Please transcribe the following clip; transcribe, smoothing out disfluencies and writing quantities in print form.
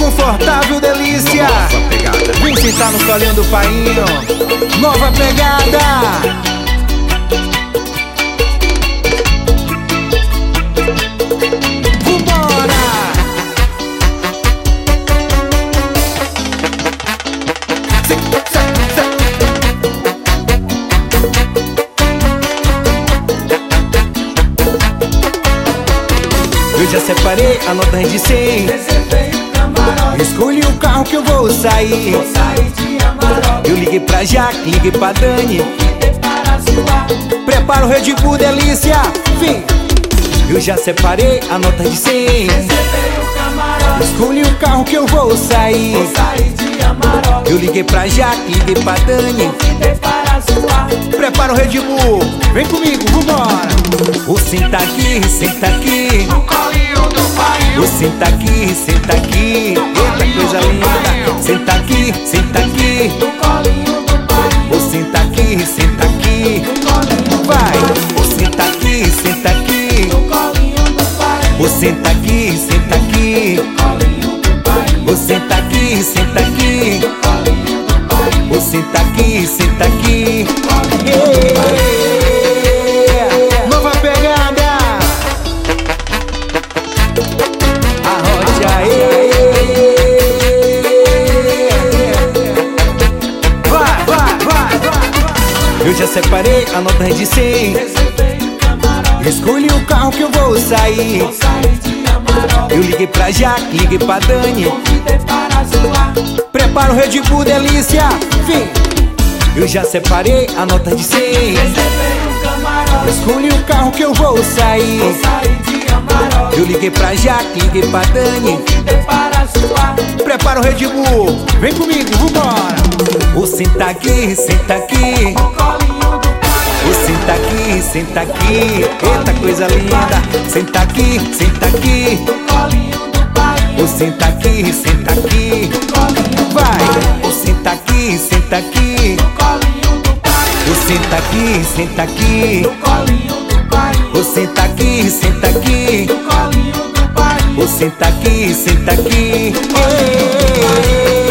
confortável delícia. Nova pegada. Vem sentar no colinho do painho. Nova pegada. Eu já separei a nota de 100. Escolhi o carro que eu vou sair. Eu liguei pra Jaque, liguei pra Dani. Prepara o Red Bull, delícia. Vem. Eu já separei a nota de 100. Escolhi o carro que eu vou sair. Eu liguei pra Jaque, liguei pra Dani. Prepara o Red Bull, vem comigo, vambora. O senta aqui, senta aqui. O senta aqui, senta aqui. Eita coisa linda. Senta aqui, senta aqui. O senta aqui, senta aqui. Vai. O senta aqui, senta aqui. O senta aqui, senta aqui. O senta aqui, senta aqui. O senta aqui, senta aqui. Nova pegada. Arrocha aí. Vai, vai, vai, vai. Eu já separei a nota de 100. Escolhi o carro que eu vou sair. Eu liguei pra Jaque, liguei pra Dani. Prepara o Red Bull, delícia. Vem. Eu já separei a nota de 100. Escolhi o carro que eu vou sair. Eu liguei pra Jaque, liguei pra Dani. Prepara o Red Bull, vem comigo, vambora. O senta aqui, senta aqui. O senta aqui, senta aqui. Eita coisa linda. Senta aqui, senta aqui. O senta aqui, senta aqui. Vai. O senta aqui, senta aqui. O senta aqui, senta aqui. O senta aqui, senta aqui. O senta aqui, senta aqui.